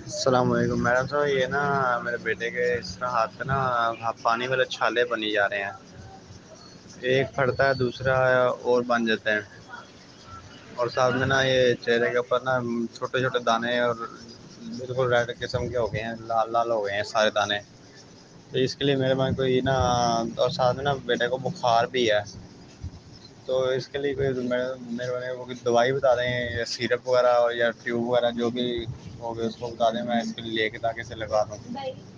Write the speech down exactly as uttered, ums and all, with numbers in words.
अस्सलाम वालेकुम मैडम साहब, ये ना मेरे बेटे के इस तरह हाथ पे ना हा- पानी वाले छाले बनी जा रहे हैं। एक फटता है, दूसरा और बन जाते हैं। और साथ में ना ये चेहरे के ऊपर ना छोटे छोटे दाने और बिल्कुल रेड किस्म के हो गए हैं, लाल लाल हो गए हैं सारे दाने। तो इसके लिए मेरे पास कोई ना, और साथ में ना बेटे को बुखार भी है। तो इसके लिए कोई मेरे मेरे वाले को कोई दवाई बता दें, या सिरप वगैरह और या ट्यूब वगैरह जो भी हो गए उसको बता दें, मैं इसके लिए लेके ताकि इसे लगा दूँ।